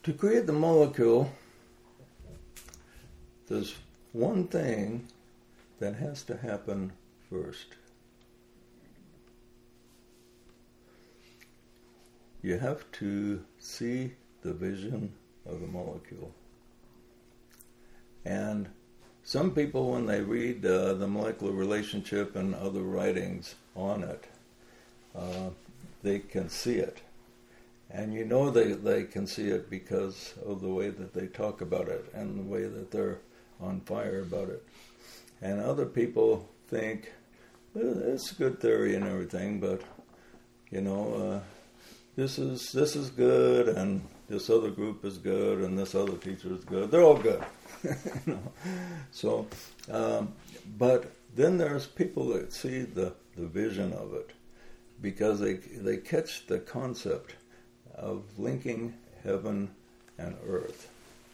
To create the molecule, there's one thing that has to happen first. You have to see the vision of the molecule. And some people, when they read the molecular relationship and other writings on it, they can see it. And you know they can see it because of the way that they talk about it and the way that they're on fire about it. And other people think, well, it's a good theory and everything, but, this is good, and this other group is good, and this other teacher is good. They're all good. So, but then there's people that see the vision of it because they catch the concept of linking heaven and earth.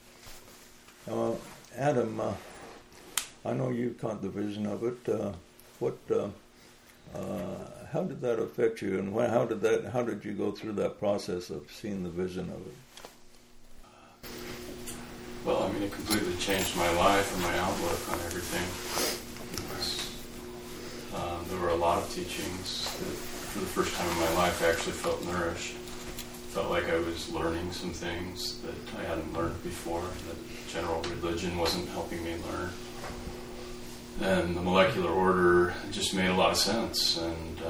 Adam, I know you caught the vision of it. How did that affect you, and how did you go through that process of seeing the vision of it? Well, it completely changed my life and my outlook on everything. There were a lot of teachings that, for the first time in my life, I actually felt nourished. Felt like I was learning some things that I hadn't learned before, that general religion wasn't helping me learn. And the molecular order just made a lot of sense, and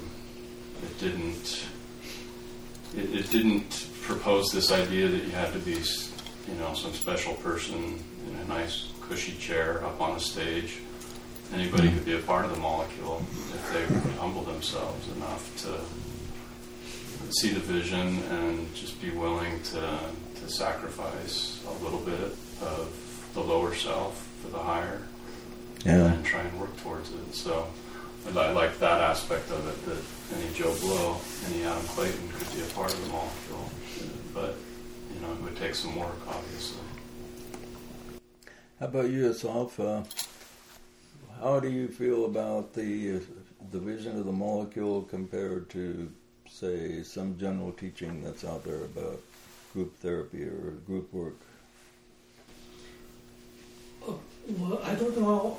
it didn't propose this idea that you had to be, some special person in a nice cushy chair up on a stage. Anybody could be a part of the molecule if they would humble themselves enough to see the vision and just be willing to sacrifice a little bit of the lower self for the higher. Yeah. And try and work towards it. So I like that aspect of it, that any Joe Blow, any Adam Clayton could be a part of the molecule. But, it would take some work, obviously. How about you, yourself? How do you feel about the vision of the molecule compared to, say, some general teaching that's out there about group therapy or group work? Well, I don't know.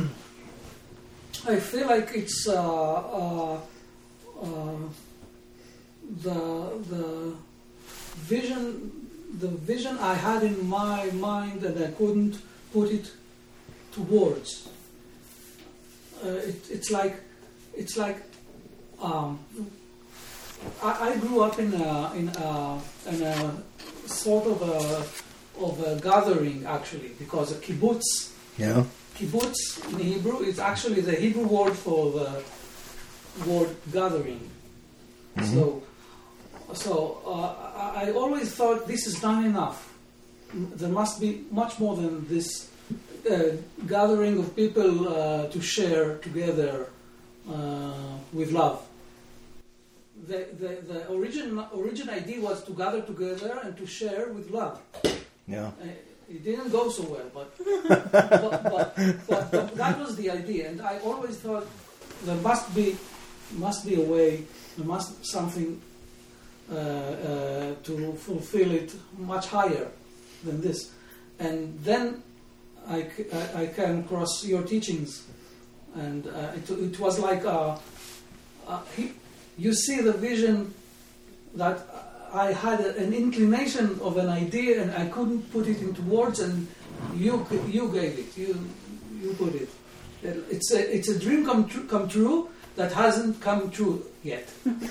I feel like it's the vision I had in my mind, and I couldn't put it to words. It's like I grew up in a sort of a gathering, actually, because a kibbutz. Yeah. Kibbutz in Hebrew is actually the Hebrew word for the word gathering. Mm-hmm. So I always thought this is not enough. There must be much more than this gathering of people to share together with love. The origin idea was to gather together and to share with love. Yeah. It didn't go so well, but that was the idea, and I always thought there must be a way, there must something to fulfill it much higher than this, and then I came across your teachings, and it was like you see the vision that I had an inclination of an idea, and I couldn't put it into words, and you gave it. You put it. It's a dream come true that hasn't come true yet.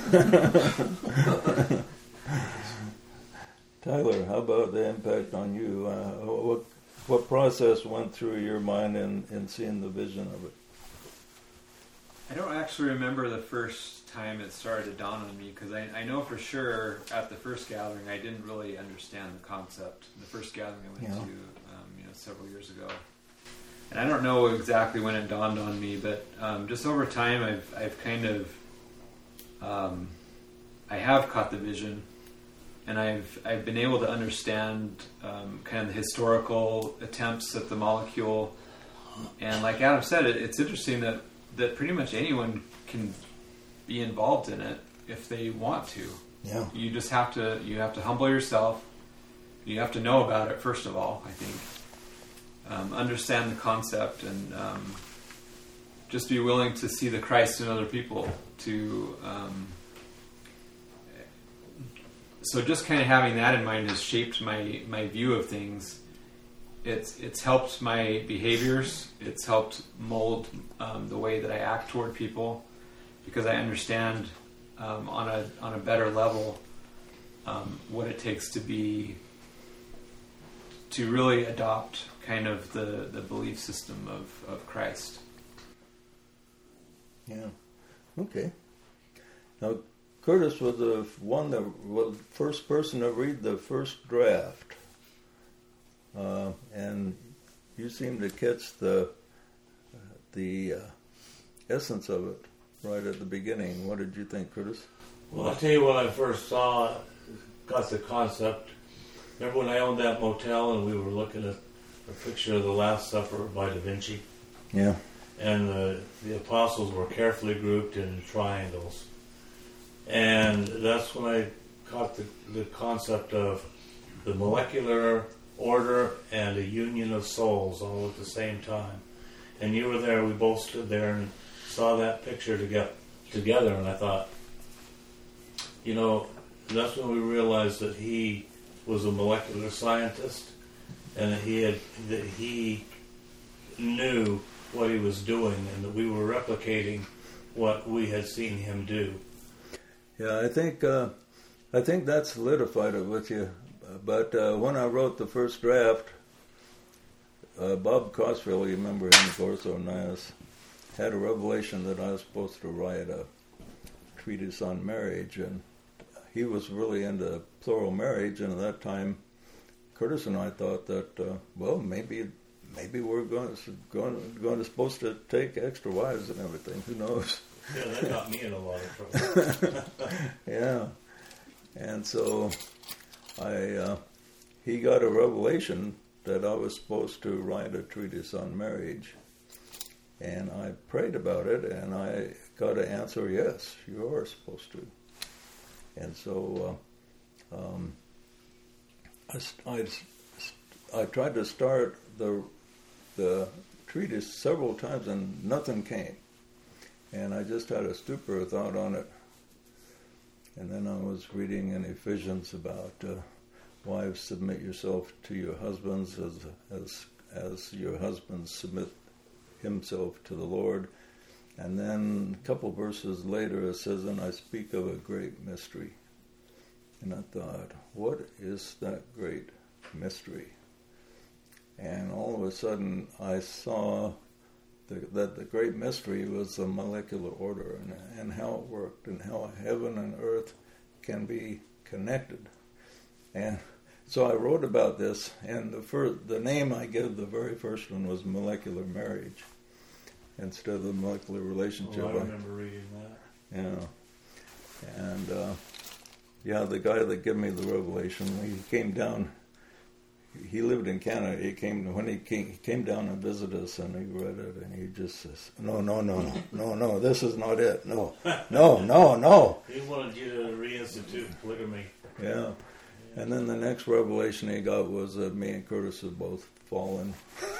Tyler, how about the impact on you? What process went through your mind in seeing the vision of it? I don't actually remember the first time it started to dawn on me, because I know for sure at the first gathering I didn't really understand the concept. The first gathering I went to several years ago, and I don't know exactly when it dawned on me, but just over time I've kind of I have caught the vision, and I've been able to understand kind of the historical attempts at the molecule, and like Adam said, it's interesting that pretty much anyone can be involved in it if they want to. Yeah. You just have to humble yourself you have to know about it first of all, I think. Understand the concept and just be willing to see the Christ in other people. So just kind of having that in mind has shaped my view of things. It's helped my behaviors. It's helped mold the way that I act toward people, because I understand on a better level what it takes to really adopt kind of the belief system of Christ. Yeah. Okay. Now, Curtis was the first person to read the first draft, and you seem to catch the essence of it right at the beginning. What did you think, Curtis? Well, I'll tell you when I first got the concept. Remember when I owned that motel and we were looking at a picture of the Last Supper by Da Vinci? Yeah. And the apostles were carefully grouped in triangles. And that's when I caught the concept of the molecular order and a union of souls all at the same time. And you were there, we both stood there and saw that picture together, and I thought, that's when we realized that he was a molecular scientist and that he knew what he was doing and that we were replicating what we had seen him do. Yeah, I think that solidified it with you. But when I wrote the first draft, Bob Cosfield, you remember him, of course, Onassis, had a revelation that I was supposed to write a treatise on marriage, and he was really into plural marriage. And at that time, Curtis and I thought that maybe we're going to supposed to take extra wives and everything. Who knows? Yeah, that got me in a lot of trouble. Yeah, and so he got a revelation that I was supposed to write a treatise on marriage, and I prayed about it, and I got an answer: yes, you are supposed to. And so I tried to start the treatise several times, and nothing came. And I just had a stupor thought on it. And then I was reading in Ephesians about wives, submit yourself to your husbands as your husbands submit himself to the Lord. And then a couple verses later it says, and I speak of a great mystery. And I thought, what is that great mystery? And all of a sudden I saw that the great mystery was the molecular order and how it worked and how heaven and earth can be connected. And so I wrote about this, and the name I gave the very first one was Molecular Marriage instead of the molecular relationship. Oh, I remember reading that. Yeah. And the guy that gave me the revelation, he came down. He lived in Canada. He came down and visited us, and he read it, and he just says, "No, this is not it. No." He wanted you to reinstitute polygamy. Yeah. And then the next revelation he got was that me and Curtis had both fallen.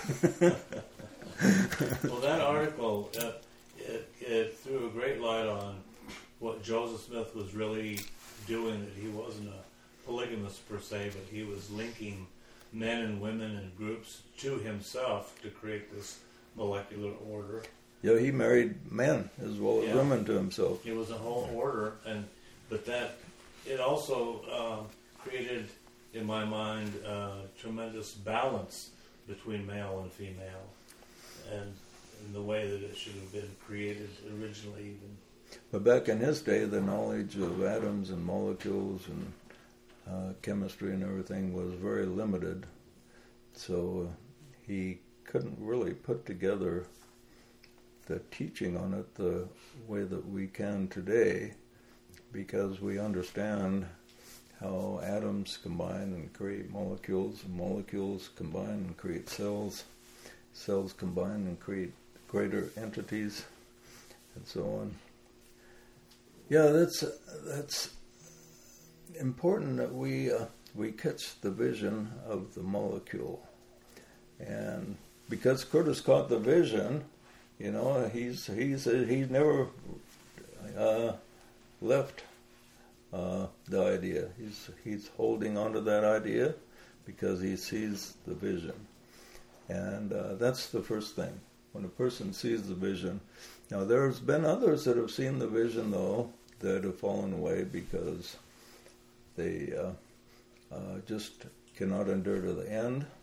Well, that article it threw a great light on what Joseph Smith was really doing. That he wasn't a polygamist per se, but he was linking men and women and groups to himself to create this molecular order. Yeah, he married men as well as women to himself. It was a whole order, but that it also created, in my mind, tremendous balance between male and female, and in the way that it should have been created originally. Even. But back in his day, the knowledge of atoms and molecules and chemistry and everything was very limited, so he couldn't really put together the teaching on it the way that we can today, because we understand how atoms combine and create molecules, and molecules combine and create cells, cells combine and create greater entities, and so on. Yeah, that's important that we we catch the vision of the molecule. And because Curtis caught the vision, he's never left the idea. He's holding on to that idea because he sees the vision. And that's the first thing. When a person sees the vision. Now, there's been others that have seen the vision, though, that have fallen away because they just cannot endure to the end.